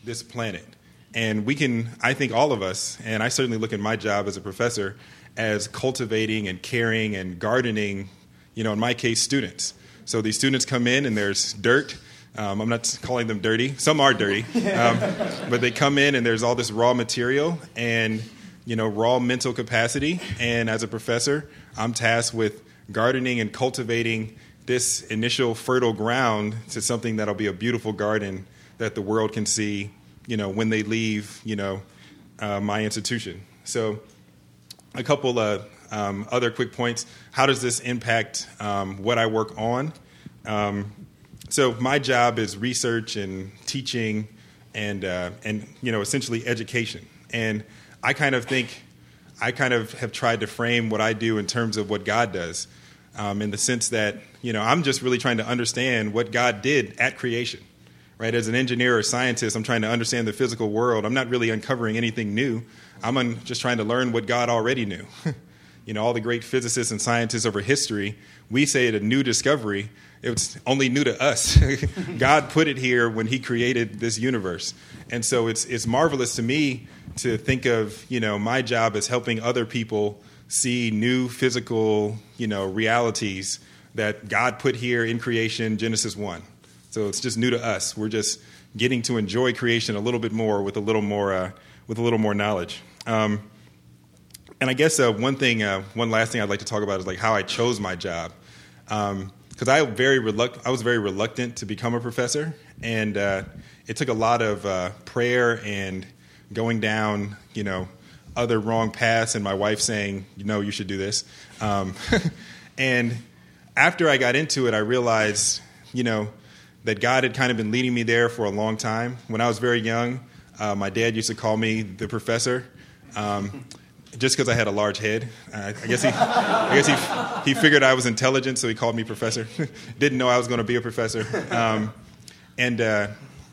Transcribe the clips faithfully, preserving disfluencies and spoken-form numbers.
this planet. And we can, I think all of us, and I certainly look at my job as a professor, as cultivating and caring and gardening, you know, in my case, students. So these students come in and there's dirt. Um, I'm not calling them dirty. Some are dirty. Um, but they come in and there's all this raw material and, you know, raw mental capacity. And as a professor, I'm tasked with gardening and cultivating this initial fertile ground to something that'll be a beautiful garden that the world can see, you know, when they leave, you know, uh, my institution. So a couple of um, other quick points. How does this impact um, what I work on? Um, so my job is research and teaching and, uh, and, you know, essentially education. And I kind of think, I kind of have tried to frame what I do in terms of what God does, um, in the sense that, you know, I'm just really trying to understand what God did at creation. Right, as an engineer or scientist, I'm trying to understand the physical world. I'm not really uncovering anything new. I'm un- just trying to learn what God already knew. You know, all the great physicists and scientists over history, we say it a new discovery. It's only new to us. God put it here when he created this universe. And so it's it's marvelous to me to think of, you know, my job as helping other people see new physical, you know, realities that God put here in creation, Genesis one. So it's just new to us. We're just getting to enjoy creation a little bit more with a little more uh, with a little more knowledge. Um, and I guess uh, one thing, uh, one last thing I'd like to talk about is like how I chose my job, because um, I very reluct- I was very reluctant to become a professor, and uh, it took a lot of uh, prayer and going down, you know, other wrong paths, and my wife saying, "No, you should do this." Um, and after I got into it, I realized, you know, that God had kind of been leading me there for a long time. When I was very young, uh, my dad used to call me the professor, um, just because I had a large head. Uh, I guess he, I guess he, he figured I was intelligent, so he called me professor. Didn't know I was going to be a professor. Um, and uh,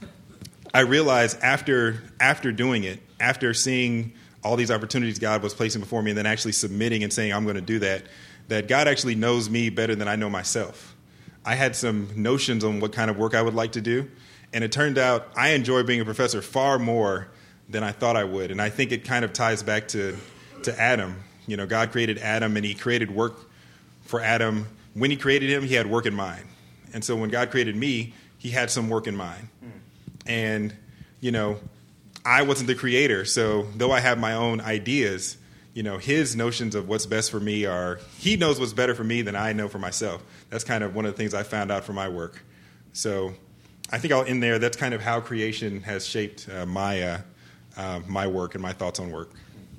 I realized after after doing it, after seeing all these opportunities God was placing before me, and then actually submitting and saying I'm going to do that, that God actually knows me better than I know myself. I had some notions on what kind of work I would like to do, and it turned out I enjoy being a professor far more than I thought I would. And I think it kind of ties back to, to Adam. You know, God created Adam, and he created work for Adam. When he created him, he had work in mind. And so when God created me, he had some work in mind. Mm. And, you know, I wasn't the creator, so though I have my own ideas, you know, his notions of what's best for me are, he knows what's better for me than I know for myself. That's kind of one of the things I found out from my work. So I think I'll end there. That's kind of how creation has shaped uh, my uh, uh, my work and my thoughts on work.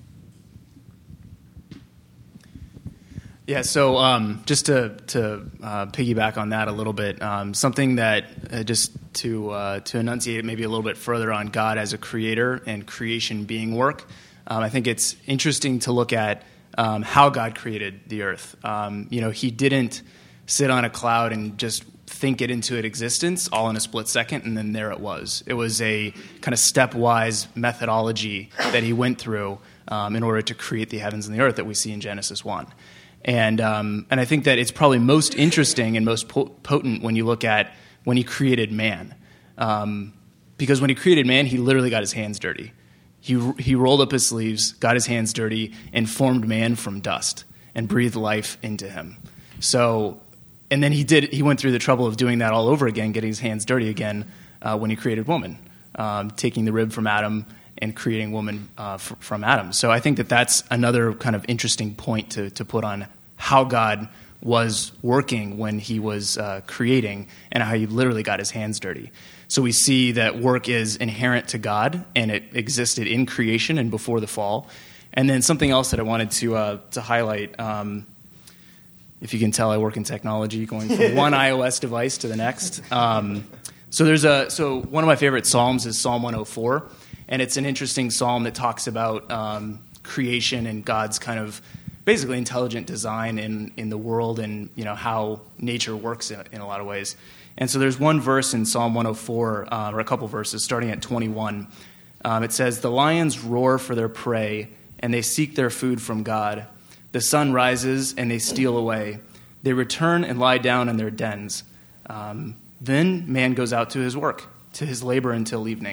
Yeah, so um, just to, to uh, piggyback on that a little bit, um, something that uh, just to uh, to enunciate it maybe a little bit further on God as a creator and creation being work, um, I think it's interesting to look at um, how God created the earth. Um, you know, he didn't sit on a cloud and just think it into its existence all in a split second, and then there it was. It was a kind of stepwise methodology that he went through um, in order to create the heavens and the earth that we see in Genesis one. And um, and I think that it's probably most interesting and most po- potent when you look at when he created man. Um, because when he created man, he literally got his hands dirty. He he rolled up his sleeves, got his hands dirty, and formed man from dust and breathed life into him. So, and then he did. He went through the trouble of doing that all over again, getting his hands dirty again uh, when he created woman, um, taking the rib from Adam and creating woman uh, f- from Adam. So I think that that's another kind of interesting point to, to put on how God was working when he was uh, creating and how he literally got his hands dirty. So we see that work is inherent to God, and it existed in creation and before the fall. And then something else that I wanted to uh, to highlight, um, if you can tell, I work in technology, going from one iOS device to the next. Um, so there's a so one of my favorite psalms is Psalm one oh four. And it's an interesting psalm that talks about um, creation and God's kind of basically intelligent design in, in the world and, you know, how nature works in, in a lot of ways. And so there's one verse in Psalm one oh four, uh, or a couple verses, starting at twenty-one. Um, it says, "The lions roar for their prey, and they seek their food from God. The sun rises, and they steal away. They return and lie down in their dens. Um, then man goes out to his work, to his labor until evening.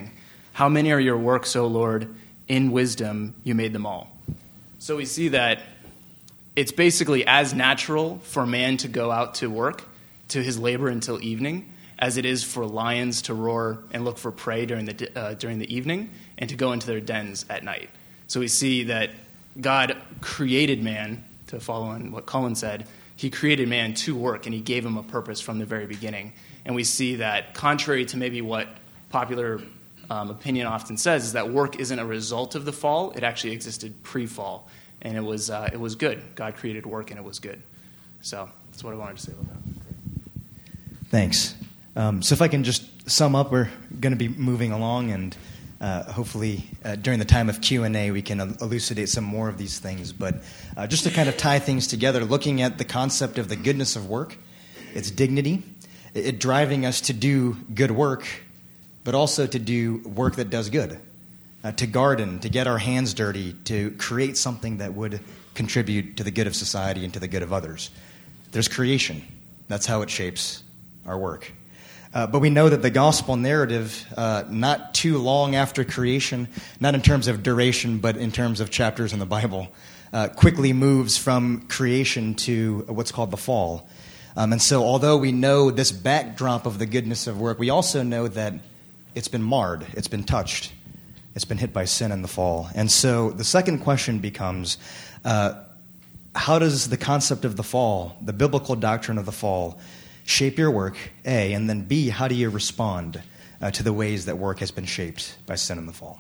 How many are your works, O Lord? In wisdom you made them all. So we see that it's basically as natural for man to go out to work, to his labor until evening, as it is for lions to roar and look for prey during the uh, during the evening and to go into their dens at night. So we see that God created man, to follow on what Colin said, he created man to work, and he gave him a purpose from the very beginning. And we see that, contrary to maybe what popular um, opinion often says, is that work isn't a result of the fall. It actually existed pre-fall, and it was uh, it was good. God created work, and it was good. So that's what I wanted to say about that. Thanks. Um, so if I can just sum up, we're going to be moving along, and uh, hopefully uh, during the time of Q and A we can elucidate some more of these things. But uh, just to kind of tie things together, looking at the concept of the goodness of work, its dignity, it, it driving us to do good work, but also to do work that does good, uh, to garden, to get our hands dirty, to create something that would contribute to the good of society and to the good of others. There's creation. That's how it shapes our work. Uh, but we know that the gospel narrative, uh, not too long after creation, not in terms of duration, but in terms of chapters in the Bible, uh, quickly moves from creation to what's called the fall. Um, and so although we know this backdrop of the goodness of work, we also know that it's been marred, it's been touched, it's been hit by sin in the fall. And so the second question becomes, uh, how does the concept of the fall, the biblical doctrine of the fall, shape your work, A, and then B, how do you respond uh, to the ways that work has been shaped by sin in the fall?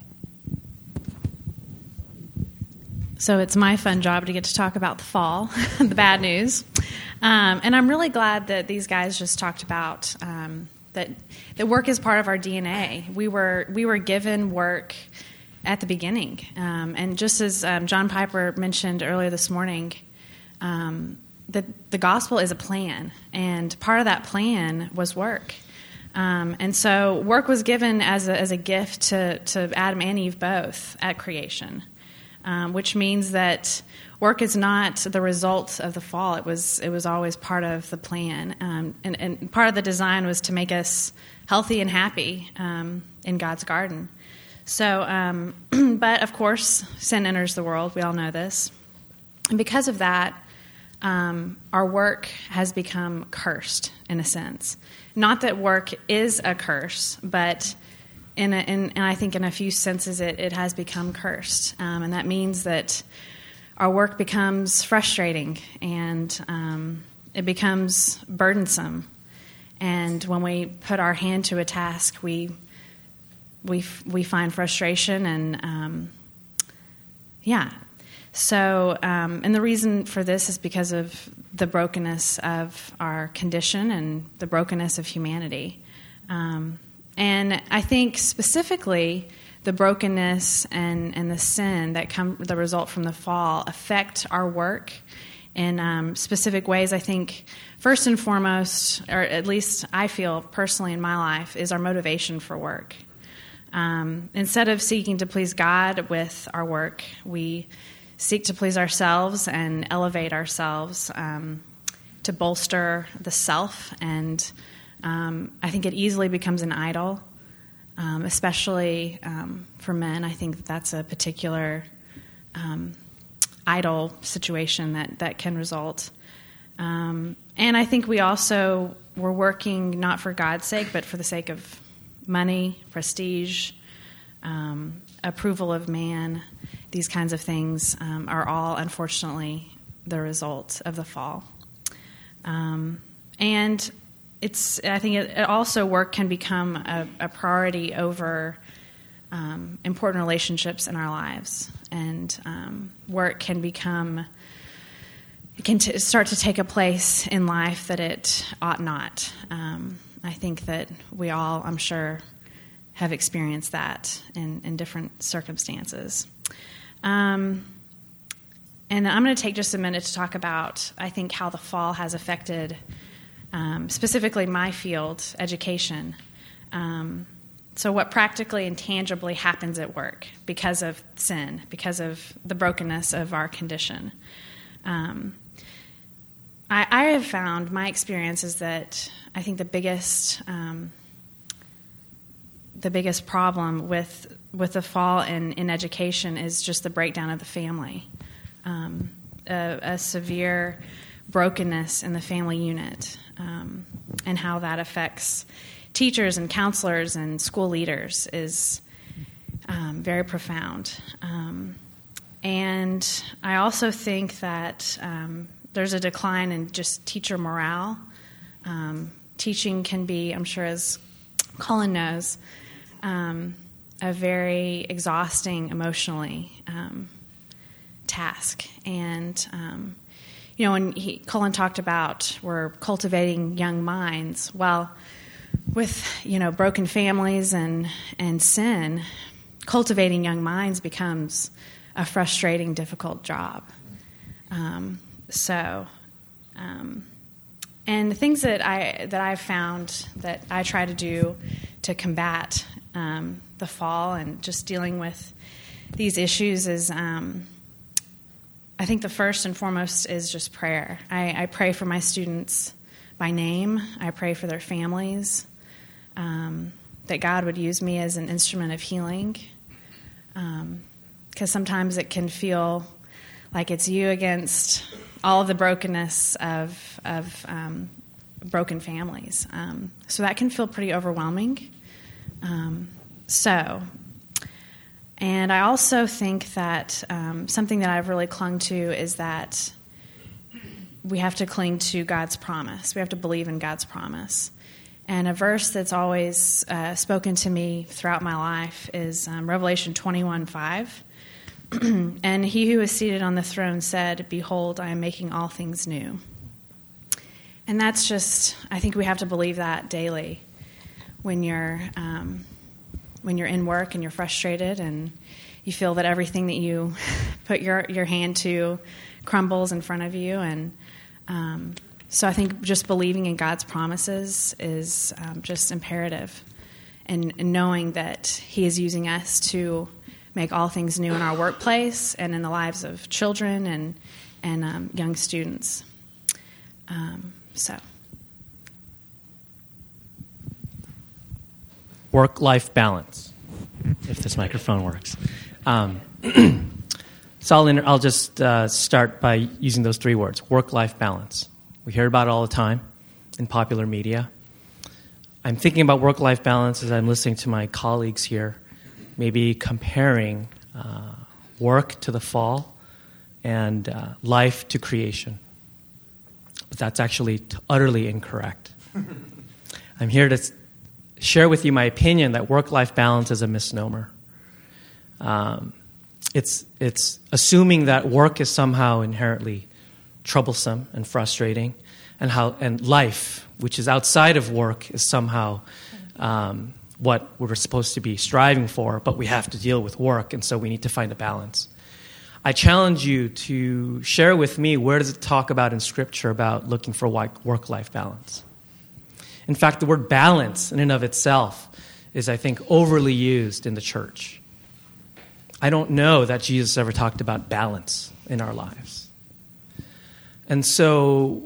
So it's my fun job to get to talk about the fall, the bad news. Um, and I'm really glad that these guys just talked about um, that that work is part of our D N A. We were we were given work at the beginning. Um, and just as um, John Piper mentioned earlier this morning, um, the, the gospel is a plan, and part of that plan was work. Um, and so work was given as a, as a gift to, to Adam and Eve both at creation, um, which means that work is not the result of the fall. It was it was always part of the plan. Um, and, and part of the design was to make us healthy and happy um, in God's garden. So, um, but of course, sin enters the world. We all know this. And because of that, um, our work has become cursed in a sense. Not that work is a curse, but in, a, in and I think in a few senses it, it has become cursed. Um, and that means that our work becomes frustrating and um, it becomes burdensome. And when we put our hand to a task, we we we find frustration and um, yeah. So um, and the reason for this is because of the brokenness of our condition and the brokenness of humanity. Um, and I think specifically the brokenness and, and the sin that come the result from the fall affect our work in um, specific ways. I think first and foremost, or at least I feel personally in my life, is our motivation for work. Um, instead of seeking to please God with our work, we seek to please ourselves and elevate ourselves um, to bolster the self. And um, I think it easily becomes an idol, um, especially um, for men. I think that's a particular um, idol situation that, that can result. Um, and I think we also were working not for God's sake, but for the sake of money, prestige, um, approval of man. These kinds of things um, are all, unfortunately, the result of the fall. Um, and it's, I think it, it also work can become a, a priority over um, important relationships in our lives. And um, work can become, it can t- start to take a place in life that it ought not. Um, I think that we all, I'm sure, have experienced that in, in different circumstances. Um, and I'm going to take just a minute to talk about, I think, how the fall has affected um, specifically my field, education. Um, so what practically and tangibly happens at work because of sin, because of the brokenness of our condition. Um, I, I have found, my experience is that I think the biggest um, the biggest problem with with the fall in, in education is just the breakdown of the family, um, a, a severe brokenness in the family unit, um, and how that affects teachers and counselors and school leaders is um, very profound. Um, and I also think that um, there's a decline in just teacher morale. Um, teaching can be, I'm sure as Colin knows, um, a very exhausting emotionally um, task. And, um, you know, when he, Colin talked about we're cultivating young minds, well, with, you know, broken families and, and sin, cultivating young minds becomes a frustrating, difficult job. Um, so, um, and the things that I that I've found that I try to do to combat um, the fall and just dealing with these issues is, um, I think the first and foremost is just prayer. I, I pray for my students by name. I pray for their families, um, that God would use me as an instrument of healing. Um, because sometimes it can feel like it's you against all of the brokenness of of um, broken families. Um, so that can feel pretty overwhelming. Um, so, and I also think that um, something that I've really clung to is that we have to cling to God's promise. We have to believe in God's promise. And a verse that's always uh, spoken to me throughout my life is um, Revelation twenty-one five. And he who is seated on the throne said, "Behold, I am making all things new." And that's just, I think we have to believe that daily when you're um, when you're in work and you're frustrated and you feel that everything that you put your, your hand to crumbles in front of you. And um, so I think just believing in God's promises is um, just imperative, and, and knowing that he is using us to make all things new in our workplace and in the lives of children and and um, young students. Um, so, work-life balance, if this microphone works. Um, so I'll, inter- I'll just uh, start by using those three words: work-life balance. We hear about it all the time in popular media. I'm thinking about work-life balance as I'm listening to my colleagues here, maybe comparing uh, work to the fall and uh, life to creation. But that's actually t- utterly incorrect. I'm here to s- share with you my opinion that work-life balance is a misnomer. Um, it's it's assuming that work is somehow inherently troublesome and frustrating, and how and life, which is outside of work, is somehow um, what we're supposed to be striving for, but we have to deal with work, and so we need to find a balance. I challenge you to share with me, where does it talk about in Scripture about looking for work-life balance? In fact, the word balance in and of itself is, I think, overly used in the church. I don't know that Jesus ever talked about balance in our lives. And so,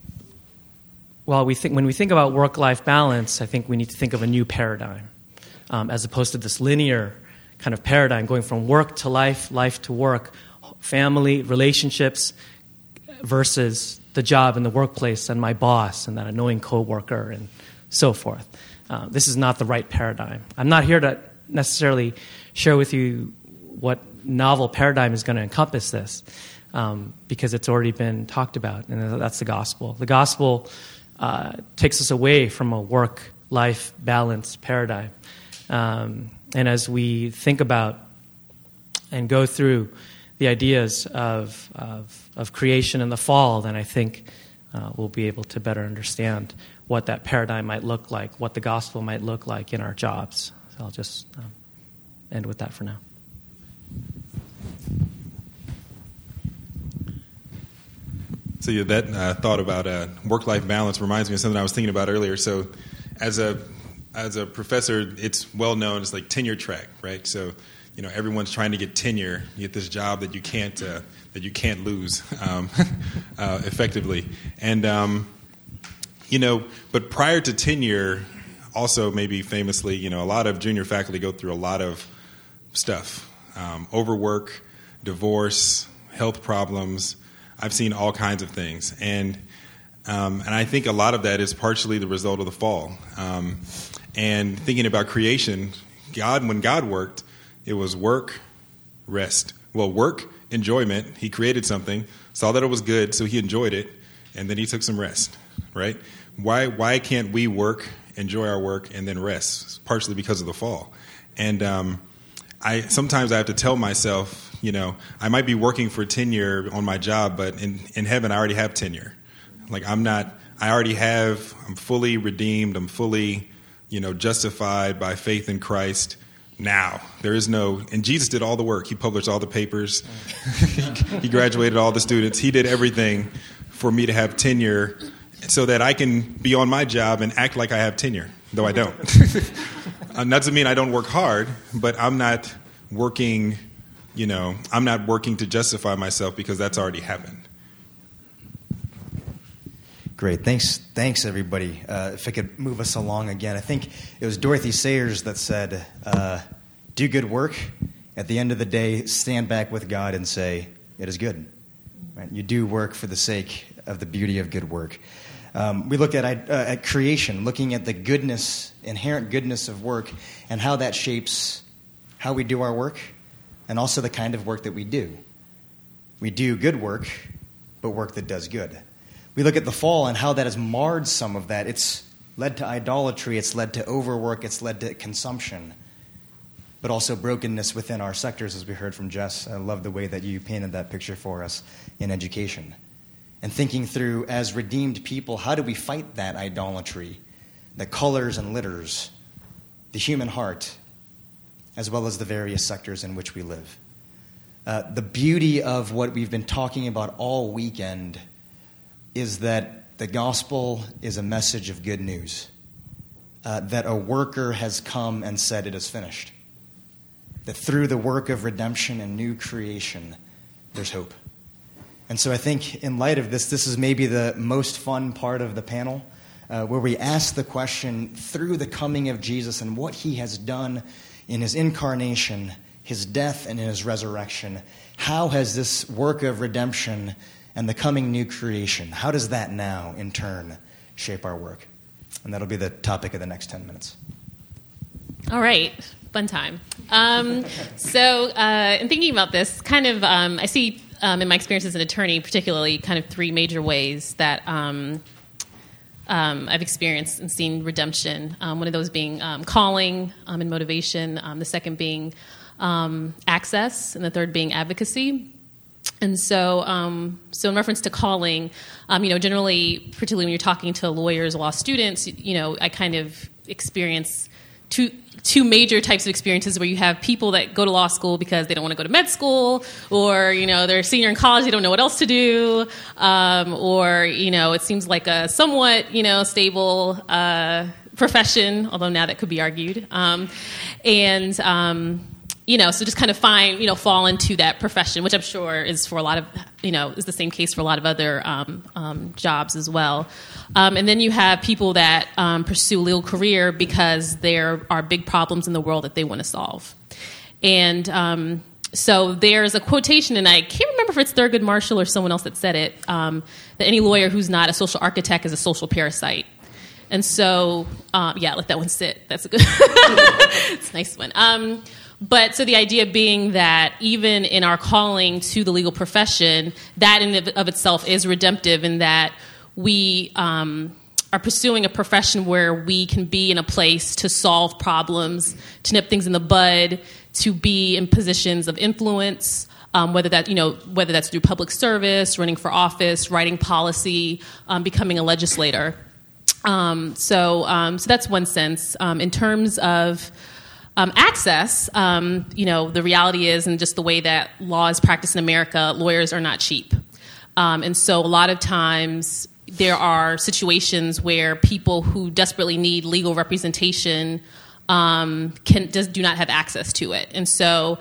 while we think, when we think about work-life balance, I think we need to think of a new paradigm, um, as opposed to this linear kind of paradigm going from work to life, life to work, family, relationships, versus the job in the workplace and my boss and that annoying coworker and so forth. Uh, this is not the right paradigm. I'm not here to necessarily share with you what novel paradigm is going to encompass this, um, because it's already been talked about, and that's the gospel. The gospel uh, takes us away from a work-life balance paradigm. Um, and as we think about and go through the ideas of, of, of creation and the fall, then I think uh, we'll be able to better understand what that paradigm might look like, what the gospel might look like in our jobs. So I'll just um, end with that for now. So yeah, that uh, thought about uh, work-life balance reminds me of something I was thinking about earlier. So as a as a professor, it's well known as like tenure track, right? So you know everyone's trying to get tenure, you get this job that you can't uh, that you can't lose um, uh, effectively, and um, you know. But prior to tenure, also maybe famously, you know, a lot of junior faculty go through a lot of stuff, um, overwork, divorce, health problems. I've seen all kinds of things, and um, and I think a lot of that is partially the result of the fall. Um, and thinking about creation, God, when God worked, it was work, rest. Well, work, enjoyment. He created something, saw that it was good, so he enjoyed it, and then he took some rest. Right? Why why can't we work, enjoy our work, and then rest? It's partially because of the fall, and um, I sometimes I have to tell myself, you know, I might be working for tenure on my job, but in, in heaven I already have tenure. Like I'm not, I already have, I'm fully redeemed, I'm fully, you know, justified by faith in Christ now. There is no, and Jesus did all the work. He published all the papers. He graduated all the students. He did everything for me to have tenure so that I can be on my job and act like I have tenure, though I don't. That doesn't mean I don't work hard, but I'm not working, you know, I'm not working to justify myself because that's already happened. Great. Thanks, thanks everybody. Uh, if I could move us along again. I think it was Dorothy Sayers that said, uh, do good work. At the end of the day, stand back with God and say, it is good. Right? You do work for the sake of the beauty of good work. Um, we look at, uh, at creation, looking at the goodness, inherent goodness of work, and how that shapes how we do our work, and also the kind of work that we do. We do good work, but work that does good. We look at the fall and how that has marred some of that. It's led to idolatry, it's led to overwork, it's led to consumption, but also brokenness within our sectors, as we heard from Jess. I love the way that you painted that picture for us in education. And thinking through, as redeemed people, how do we fight that idolatry that colors and litters the human heart, as well as the various sectors in which we live. Uh, the beauty of what we've been talking about all weekend is that the gospel is a message of good news, uh, that a worker has come and said it is finished, that through the work of redemption and new creation, there's hope. And so I think in light of this, this is maybe the most fun part of the panel, uh, where we ask the question, through the coming of Jesus and what he has done in his incarnation, his death, and in his resurrection, how has this work of redemption and the coming new creation, how does that now, in turn, shape our work? And that'll be the topic of the next ten minutes. All right. Fun time. Um, so uh, in thinking about this, kind of, um, I see um, in my experience as an attorney, particularly kind of three major ways that um, um, I've experienced and seen redemption. Um, one of those being um, calling um, and motivation. Um, the second being um, access, and the third being advocacy. And so, um, so in reference to calling, um, you know, generally, particularly when you're talking to lawyers, law students, you know, I kind of experience two two major types of experiences where you have people that go to law school because they don't want to go to med school, or, you know, they're a senior in college, they don't know what else to do, um, or, you know, it seems like a somewhat, you know, stable uh, profession, although now that could be argued. Um, and, um, you know, so just kind of find, you know, fall into that profession, which I'm sure is for a lot of, you know, is the same case for a lot of other um, um, jobs as well. Um, and then you have people that um, pursue a legal career because there are big problems in the world that they want to solve. And um, so there's a quotation, and I can't remember if it's Thurgood Marshall or someone else that said it, um, that any lawyer who's not a social architect is a social parasite. And so, um, yeah, let that one sit. That's a good, it's a nice one. Um, But so the idea being that even in our calling to the legal profession, that in of, of itself is redemptive, in that we um, are pursuing a profession where we can be in a place to solve problems, to nip things in the bud, to be in positions of influence, um, whether that you know whether that's through public service, running for office, writing policy, um, becoming a legislator. Um, so um, so that's one sense. Um, in terms of Um, access, um, you know, the reality is, and just the way that law is practiced in America, lawyers are not cheap. Um, and so a lot of times there are situations where people who desperately need legal representation um, can just do not have access to it. And so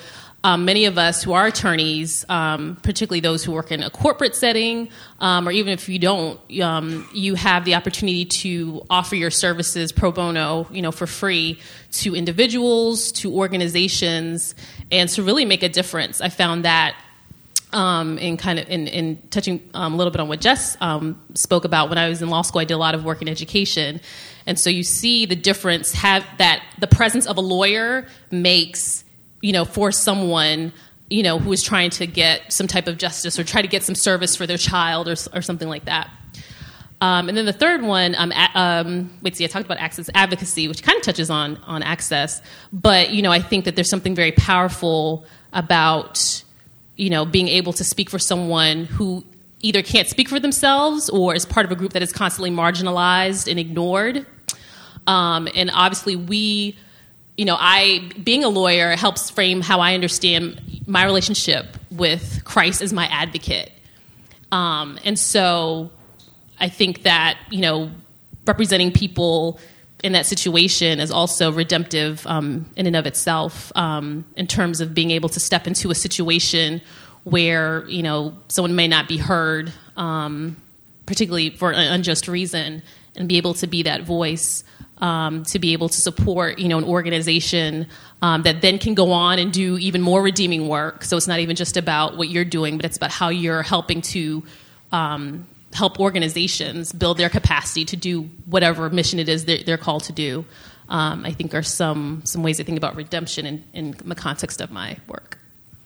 um, many of us who are attorneys, um, particularly those who work in a corporate setting, um, or even if you don't, um, you have the opportunity to offer your services pro bono, you know, for free to individuals, to organizations, and to really make a difference. I found that Um, in kind of in, in touching um, a little bit on what Jess um, spoke about. When I was in law school, I did a lot of work in education, and so you see the difference have that the presence of a lawyer makes, you know, for someone, you know, who is trying to get some type of justice or try to get some service for their child or or something like that. Um, and then the third one, um, a, um, wait, see, I talked about access advocacy, which kind of touches on on access, but you know, I think that there's something very powerful about, you know, being able to speak for someone who either can't speak for themselves or is part of a group that is constantly marginalized and ignored. Um, and obviously we, you know, I, being a lawyer helps frame how I understand my relationship with Christ as my advocate. Um, and so I think that, you know, representing people in that situation is also redemptive um, in and of itself, um, in terms of being able to step into a situation where, you know, someone may not be heard, um, particularly for an unjust reason, and be able to be that voice, um, to be able to support, you know, an organization um, that then can go on and do even more redeeming work. So it's not even just about what you're doing, but it's about how you're helping to um, help organizations build their capacity to do whatever mission it is they're, they're called to do. Um, I think are some some ways I think about redemption in, in the context of my work.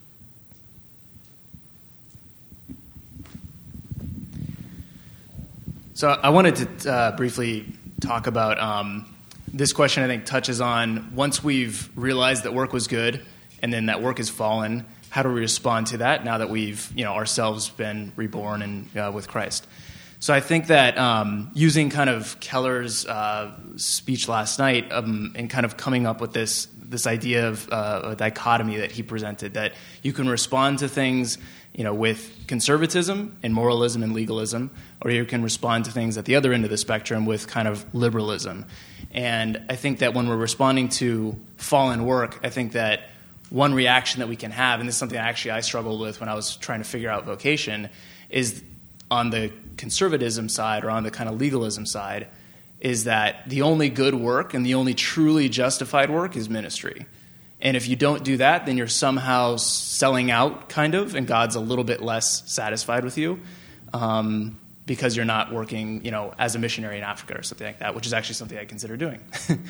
So I wanted to uh, briefly talk about um, this question. I think touches on, once we've realized that work was good and then that work has fallen, how do we respond to that now that we've, you know, ourselves been reborn and uh, with Christ? So I think that um, using kind of Keller's uh, speech last night um, and kind of coming up with this this idea of uh, a dichotomy that he presented, that you can respond to things, you know, with conservatism and moralism and legalism, or you can respond to things at the other end of the spectrum with kind of liberalism. And I think that when we're responding to fallen work, I think that one reaction that we can have, and this is something actually I struggled with when I was trying to figure out vocation, is on the conservatism side or on the kind of legalism side, is that the only good work and the only truly justified work is ministry. And if you don't do that, then you're somehow selling out, kind of, and God's a little bit less satisfied with you um, because you're not working, you know, as a missionary in Africa or something like that, which is actually something I consider doing.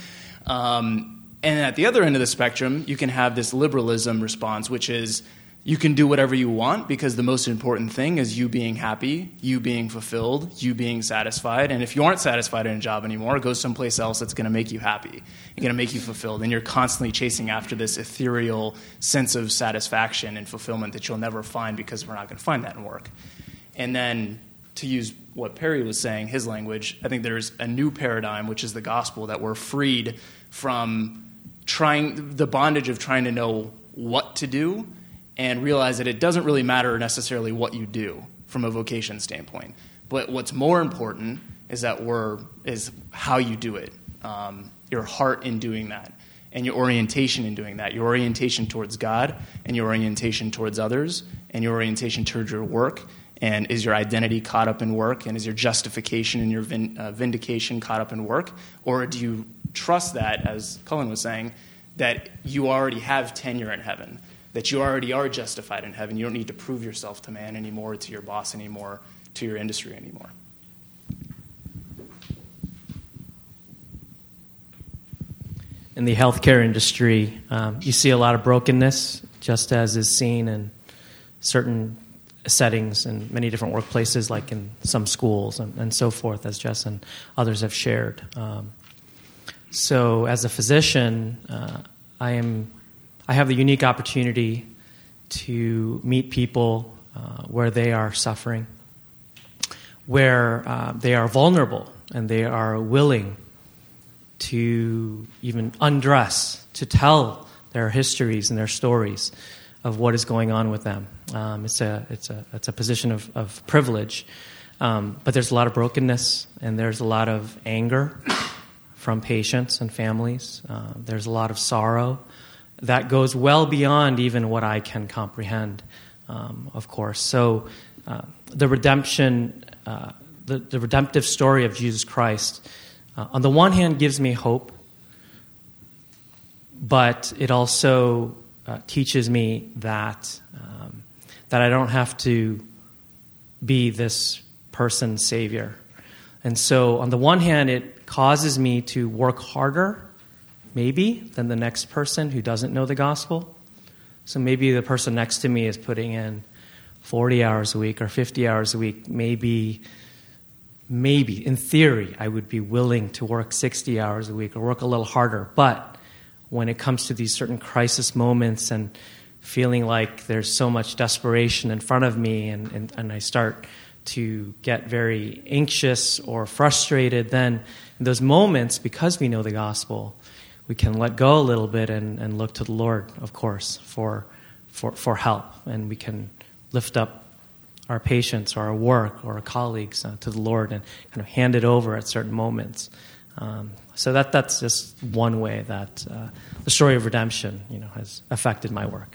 um, and at the other end of the spectrum, you can have this liberalism response, which is you can do whatever you want because the most important thing is you being happy, you being fulfilled, you being satisfied. And if you aren't satisfied in a job anymore, go someplace else that's going to make you happy and going to make you fulfilled. And you're constantly chasing after this ethereal sense of satisfaction and fulfillment that you'll never find because we're not going to find that in work. And then to use what Perry was saying, his language, I think there's a new paradigm, which is the gospel, that we're freed from trying the bondage of trying to know what to do and realize that it doesn't really matter necessarily what you do from a vocation standpoint. But what's more important is that we're is how you do it, um, your heart in doing that, and your orientation in doing that, your orientation towards God, and your orientation towards others, and your orientation towards your work. And is your identity caught up in work? And is your justification and your vin- uh, vindication caught up in work? Or do you trust that, as Cullen was saying, that you already have tenure in heaven, that you already are justified in heaven? You don't need to prove yourself to man anymore, to your boss anymore, to your industry anymore. In the healthcare industry, um, you see a lot of brokenness, just as is seen in certain settings in many different workplaces, like in some schools and, and so forth, as Jess and others have shared. Um, so as a physician, uh, I am I have the unique opportunity to meet people uh, where they are suffering, where uh, they are vulnerable and they are willing to even undress, to tell their histories and their stories of what is going on with them. Um, it's a it's a it's a position of, of privilege, um, but there's a lot of brokenness and there's a lot of anger from patients and families. Uh, there's a lot of sorrow. that goes well beyond even what I can comprehend, um, of course. So uh, the redemption, uh, the, the redemptive story of Jesus Christ, uh, on the one hand gives me hope, but it also uh, teaches me that um, that I don't have to be this person's savior. And so on the one hand, it causes me to work harder, maybe, than the next person who doesn't know the gospel. So maybe the person next to me is putting in forty hours a week or fifty hours a week. Maybe, maybe, in theory, I would be willing to work sixty hours a week or work a little harder. But when it comes to these certain crisis moments and feeling like there's so much desperation in front of me and, and, and I start to get very anxious or frustrated, then in those moments, because we know the gospel, we can let go a little bit and, and look to the Lord, of course, for, for for help. And we can lift up our patients or our work or our colleagues uh, to the Lord and kind of hand it over at certain moments. Um, so that that's just one way that uh, the story of redemption, you know, has affected my work.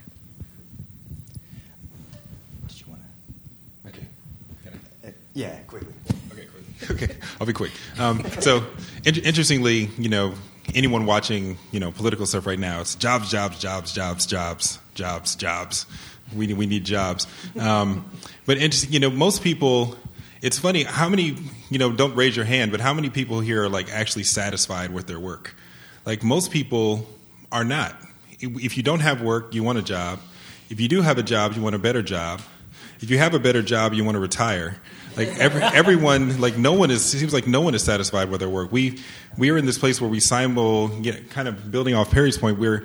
Did you want to? Okay. Uh, yeah, quickly. Okay, quick. Okay, I'll be quick. Um, so, in- interestingly, you know, anyone watching, you know, political stuff right now, it's jobs, jobs, jobs, jobs, jobs, jobs, jobs. We need, we need jobs. Um, but interesting, you know, most people. It's funny how many, you know, don't raise your hand, but how many people here are like actually satisfied with their work? Like most people are not. If you don't have work, you want a job. If you do have a job, you want a better job. If you have a better job, you want to retire. Like every, everyone, like no one is. It seems like no one is satisfied with their work. We we are in this place where we simul, you know, kind of building off Perry's point, where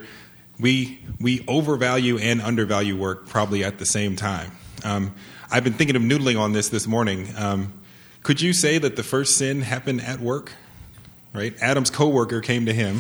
we we overvalue and undervalue work probably at the same time. Um, I've been thinking of noodling on this this morning. Um, could you say that the first sin happened at work? Right, Adam's coworker came to him,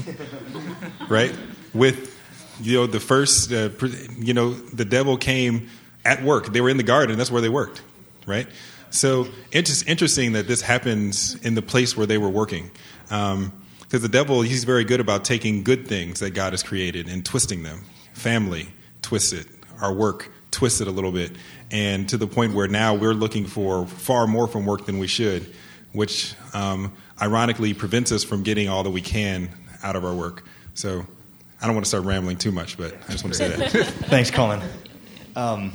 right, with, you know, the first, uh, you know, the devil came at work. They were in the garden. That's where they worked, right? So it's interesting that this happens in the place where they were working. Um, because the devil, he's very good about taking good things that God has created and twisting them. Family, twist it. Our work, twist it a little bit. And to the point where now we're looking for far more from work than we should, which um, ironically prevents us from getting all that we can out of our work. So I don't want to start rambling too much, but I just want to say that. Thanks, Colin. Um,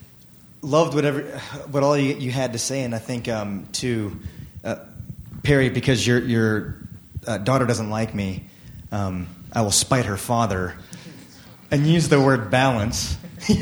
loved whatever, what all you, you had to say, and I think um, to uh, Perry, because your your uh, daughter doesn't like me, um, I will spite her father and use the word balance.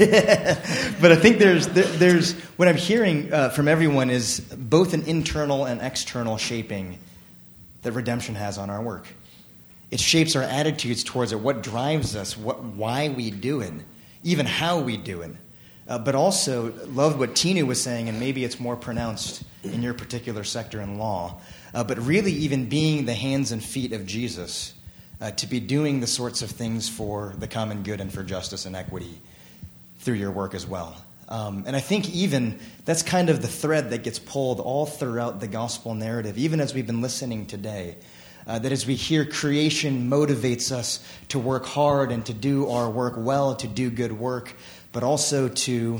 But I think there's there, there's what I'm hearing uh, from everyone is both an internal and external shaping that redemption has on our work. It shapes our attitudes towards it, what drives us, what why we do it, even how we do it. Uh, but also, love what Tina was saying, and maybe it's more pronounced in your particular sector in law, uh, but really even being the hands and feet of Jesus, uh, to be doing the sorts of things for the common good and for justice and equity through your work as well. Um, and I think even that's kind of the thread that gets pulled all throughout the gospel narrative, even as we've been listening today, uh, that as we hear creation motivates us to work hard and to do our work well, to do good work, but also to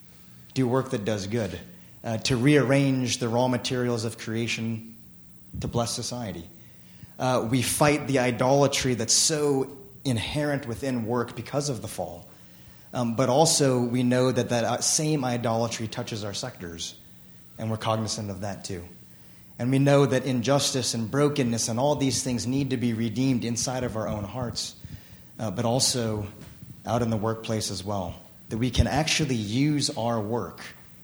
do work that does good, uh, to rearrange the raw materials of creation to bless society. Uh, we fight the idolatry that's so inherent within work because of the fall. Um, but also we know that that same idolatry touches our sectors, and we're cognizant of that too. And we know that injustice and brokenness and all these things need to be redeemed inside of our own hearts, uh, but also out in the workplace as well, that we can actually use our work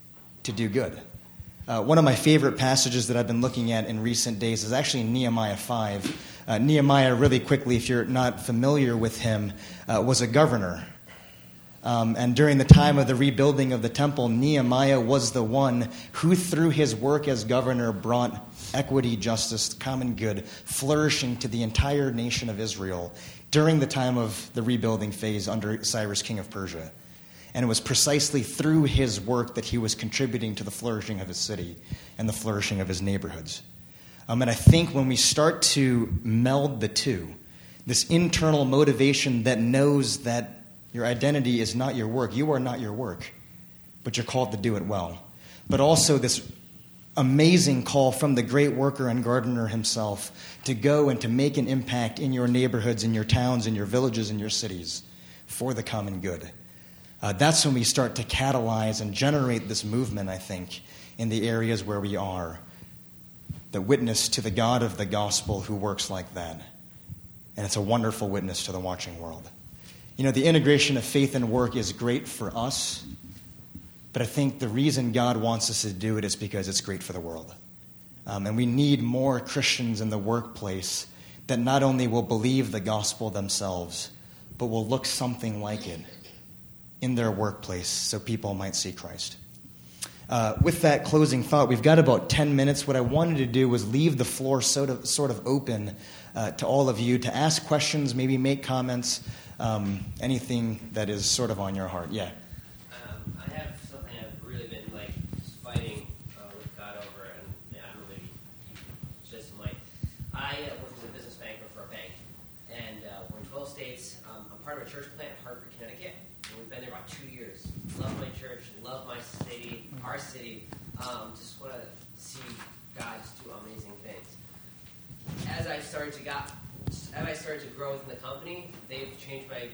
to do good. Uh, one of my favorite passages that I've been looking at in recent days is actually Nehemiah five. Uh, Nehemiah, really quickly, if you're not familiar with him, uh, was a governor. Um, and during the time of the rebuilding of the temple, Nehemiah was the one who, through his work as governor, brought equity, justice, common good, flourishing to the entire nation of Israel during the time of the rebuilding phase under Cyrus, king of Persia. And it was precisely through his work that he was contributing to the flourishing of his city and the flourishing of his neighborhoods. Um, and I think when we start to meld the two, this internal motivation that knows that your identity is not your work. You are not your work, but you're called to do it well. But also this amazing call from the great worker and gardener himself to go and to make an impact in your neighborhoods, in your towns, in your villages, in your cities for the common good. Uh, that's when we start to catalyze and generate this movement, I think, in the areas where we are. The witness to the God of the gospel who works like that. And it's a wonderful witness to the watching world. You know, the integration of faith and work is great for us, but I think the reason God wants us to do it is because it's great for the world. Um, and we need more Christians in the workplace that not only will believe the gospel themselves, but will look something like it in their workplace so people might see Christ. Uh, with that closing thought, we've got about ten minutes. What I wanted to do was leave the floor sort of, sort of open uh, to all of you to ask questions, maybe make comments, um, anything that is sort of on your heart. Yeah. Um, I have something I've really been like fighting uh, with God over, and yeah, I don't know, maybe just my. I uh, work as a business banker for a bank, and uh, we're in twelve states. Um, I'm part of a church plant in Hartford, Connecticut, and we've been there about two years. Love my church, love my city, our city. Um, just want to see God just do amazing things. As I started to got, as I started to grow within the company, they've changed my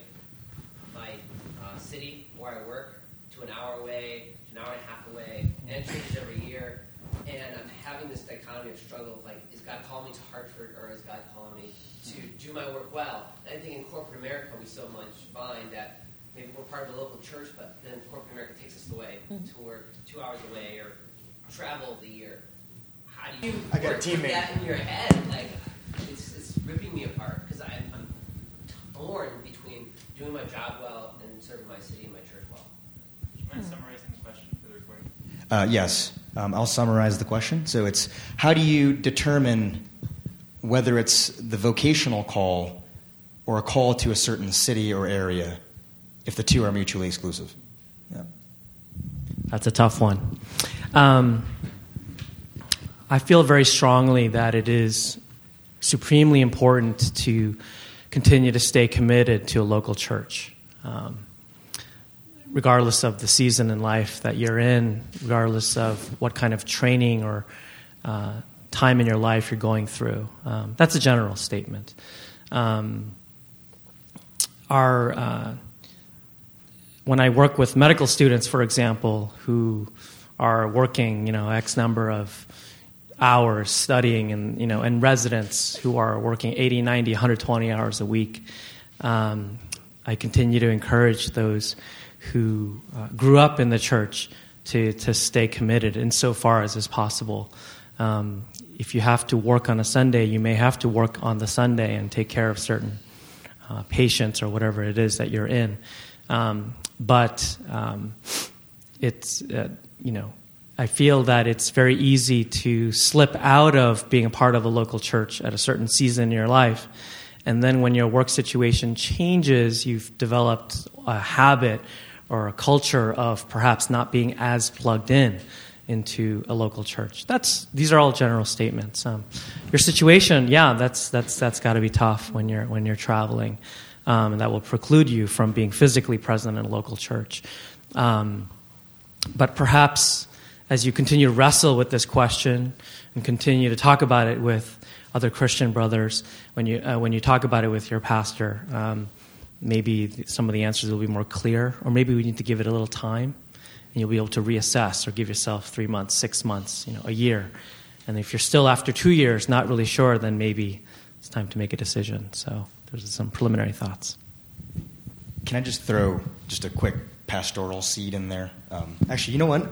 my uh, city where I work to an hour away, to an hour and a half away, and it changes every year. And I'm having this dichotomy of struggle of like, is God calling me to Hartford, or is God calling me to do my work well? And I think in corporate America we so much find that maybe we're part of a local church, but then corporate America takes us away mm-hmm. to work two hours away or travel the year. How do you I got work a teammate. with that in your head? Like, it's, it's ripping me apart because I'm, I'm torn between doing my job well and serving my city and my church well. Do you mind summarizing the question for the recording? Uh, yes. Um, I'll summarize the question. So it's, how do you determine whether it's the vocational call or a call to a certain city or area if the two are mutually exclusive? Yeah. That's a tough one. Um, I feel very strongly that it is supremely important to continue to stay committed to a local church, um, regardless of the season in life that you're in, regardless of what kind of training or uh, time in your life you're going through. Um, that's a general statement. Um, our uh, when I work with medical students, for example, who are working, you know, X number of hours studying, and you know, and residents who are working eighty, ninety, one hundred twenty hours a week, um, I continue to encourage those who uh, grew up in the church to to stay committed insofar as is possible. Um, if you have to work on a Sunday, you may have to work on the Sunday and take care of certain uh, patients or whatever it is that you're in. Um, but um, it's, uh, you know, I feel that it's very easy to slip out of being a part of a local church at a certain season in your life. And then when your work situation changes, you've developed a habit or a culture of perhaps not being as plugged in into a local church. That's these are all general statements. Um, your situation, yeah, that's that's that's got to be tough when you're when you're traveling, um, and that will preclude you from being physically present in a local church. Um, but perhaps as you continue to wrestle with this question and continue to talk about it with other Christian brothers, when you uh, when you talk about it with your pastor, um, maybe some of the answers will be more clear, or maybe we need to give it a little time. And you'll be able to reassess or give yourself three months, six months, you know, a year. And if you're still after two years not really sure, then maybe it's time to make a decision. So there's some preliminary thoughts. Can I just throw just a quick pastoral seed in there? Um, actually, you know what?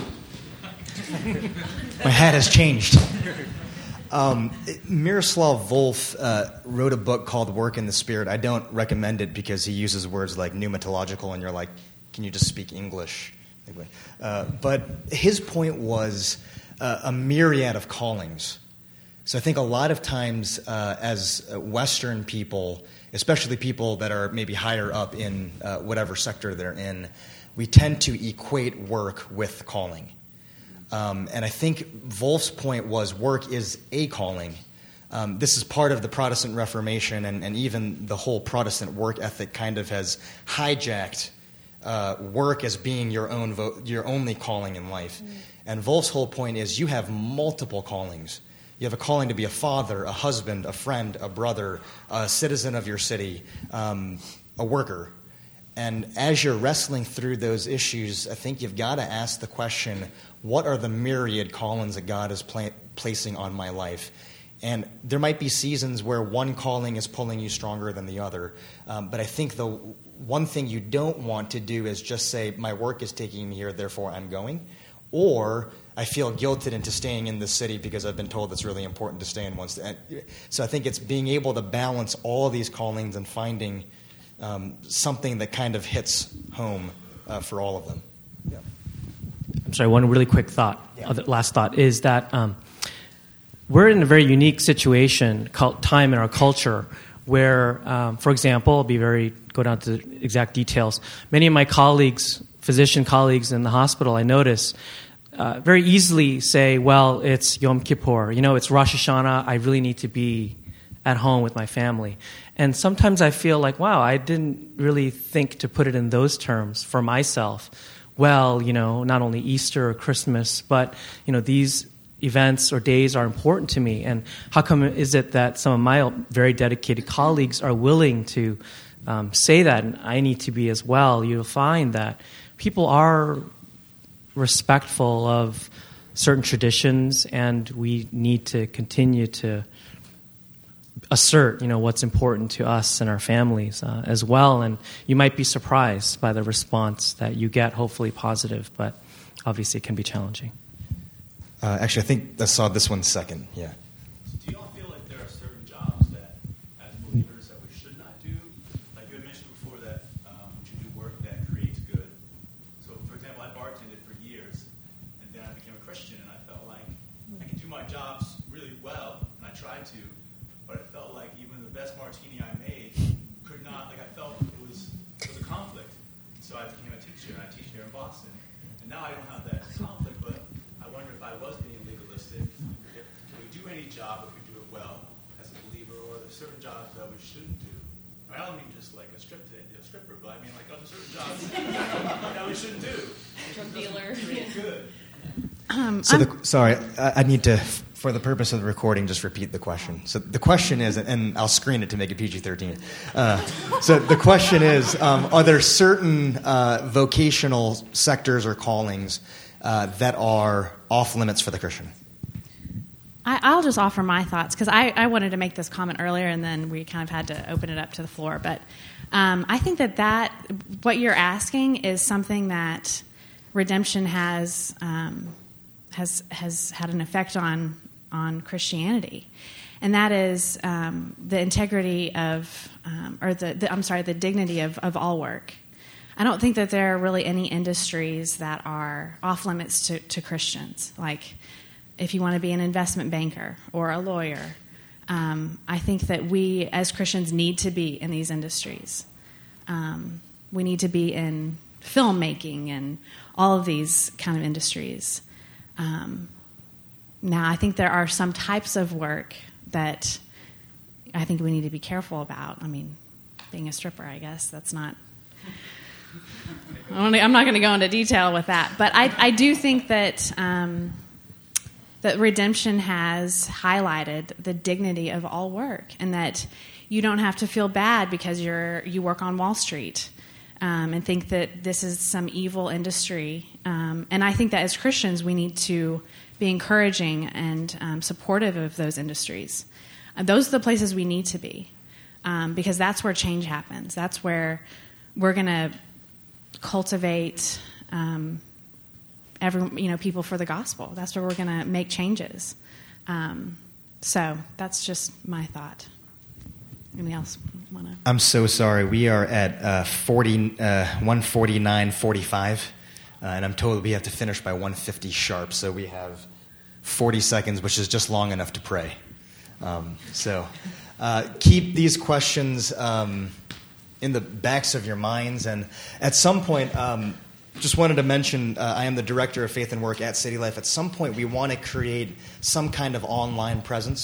My hat has changed. Um, Miroslav Volf uh, wrote a book called Work in the Spirit. I don't recommend it because he uses words like pneumatological, and you're like, can you just speak English? Uh, but his point was uh, a myriad of callings. So I think a lot of times uh, as Western people, especially people that are maybe higher up in uh, whatever sector they're in, we tend to equate work with calling. Um, and I think Volf's point was work is a calling, um, this is part of the Protestant Reformation, and, and even the whole Protestant work ethic kind of has hijacked uh, work as being your own vo- your only calling in life. Mm. And Wolf's whole point is you have multiple callings. You have a calling to be a father, a husband, a friend, a brother, a citizen of your city, um, a worker. And as you're wrestling through those issues, I think you've got to ask the question, what are the myriad callings that God is pla- placing on my life? And there might be seasons where one calling is pulling you stronger than the other. Um, but I think the one thing you don't want to do is just say, my work is taking me here, therefore I'm going. Or I feel guilted into staying in this city because I've been told it's really important to stay in one city. So I think it's being able to balance all of these callings and finding um, something that kind of hits home uh, for all of them. Yeah. I'm sorry, one really quick thought, Yeah. uh, last thought, is that um, we're in a very unique situation, cult- time in our culture, where, um, for example, I'll be very, go down to the exact details. Many of my colleagues, physician colleagues in the hospital, I notice, uh, very easily say, well, it's Yom Kippur, you know, it's Rosh Hashanah, I really need to be at home with my family. And sometimes I feel like, wow, I didn't really think to put it in those terms for myself. Well, you know, not only Easter or Christmas, but, you know, these events or days are important to me. And how come is it that some of my very dedicated colleagues are willing to um, say that, and I need to be as well? You'll find that people are respectful of certain traditions, and we need to continue to assert, you know, what's important to us and our families uh, as well. And you might be surprised by the response that you get, hopefully positive, but obviously it can be challenging. Uh, actually, I think I saw this one second. Yeah. So do you all feel like there are certain jobs that, as believers, that we should not do? Like you had mentioned before that um, we should do work that creates good. So, for example, I bartended for years, and then I became a Christian, and I felt like I could do my jobs really well, and I tried to, but it felt like even the best martini I made could not, like I felt it was, it was a conflict. So I became a teacher, and I teach here in Boston. And now I don't have that conflict, but I wonder if I was being legalistic. If, can we do any job if we do it well as a believer, or are there certain jobs that we shouldn't do? I don't mean just like a strip a stripper, but I mean like other certain jobs that we shouldn't do. Drug dealer. Create good. Um, So, the, sorry, I, I need to, for the purpose of the recording, just repeat the question. So the question is, and I'll screen it to make it P G thirteen. Uh, so the question is, um, are there certain uh, vocational sectors or callings uh, that are off limits for the Christian? I, I'll just offer my thoughts, because I, I wanted to make this comment earlier, and then we kind of had to open it up to the floor. But um, I think that, that what you're asking is something that redemption has um, has has had an effect on on Christianity, and that is um, the integrity of, um, or the, the I'm sorry, the dignity of, of all work. I don't think that there are really any industries that are off limits to, to Christians. Like, if you want to be an investment banker or a lawyer, um, I think that we as Christians need to be in these industries. Um, we need to be in filmmaking and all of these kind of industries. Um, now, I think there are some types of work that I think we need to be careful about. I mean, being a stripper, I guess, that's not... I'm not going to go into detail with that. But I, I do think that... Um, that redemption has highlighted the dignity of all work, and that you don't have to feel bad because you're you work on Wall Street um, and think that this is some evil industry. Um, and I think that as Christians, we need to be encouraging and um, supportive of those industries. Uh, those are the places we need to be, um, because that's where change happens. That's where we're going to cultivate Um, Every, you know, people for the gospel. That's where we're going to make changes. Um, so that's just my thought. Anything else want to? I'm so sorry. We are at uh, forty, uh, one forty-nine forty-five, uh, and I'm told we have to finish by one fifty sharp. So we have forty seconds, which is just long enough to pray. Um, so uh, keep these questions um, in the backs of your minds, and at some point. Um, Just wanted to mention, uh, I am the director of Faith and Work at City Life. At some point, we want to create some kind of online presence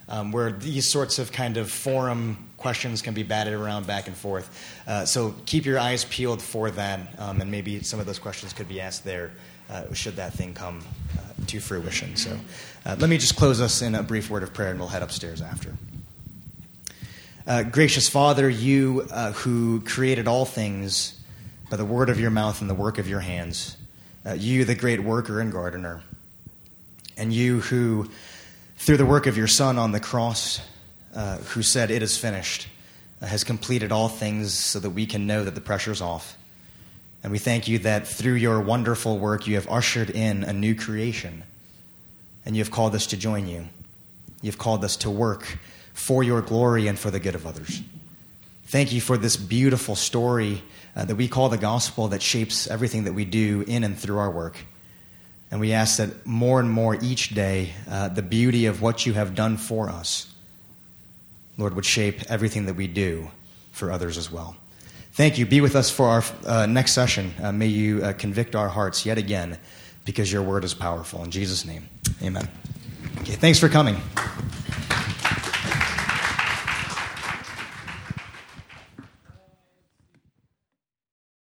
um, where these sorts of kind of forum questions can be batted around back and forth. Uh, so keep your eyes peeled for that, um, and maybe some of those questions could be asked there uh, should that thing come uh, to fruition. So uh, let me just close us in a brief word of prayer, and we'll head upstairs after. Uh, gracious Father, you uh, who created all things by the word of your mouth and the work of your hands, uh, you, the great worker and gardener, and you who, through the work of your Son on the cross, uh, who said, "It is finished," uh, has completed all things so that we can know that the pressure's off. And we thank you that through your wonderful work, you have ushered in a new creation, and you have called us to join you. You have called us to work for your glory and for the good of others. Thank you for this beautiful story uh, that we call the gospel that shapes everything that we do in and through our work. And we ask that more and more each day, uh, the beauty of what you have done for us, Lord, would shape everything that we do for others as well. Thank you. Be with us for our uh, next session. Uh, may you uh, convict our hearts yet again, because your word is powerful. In Jesus' name, amen. Okay, thanks for coming.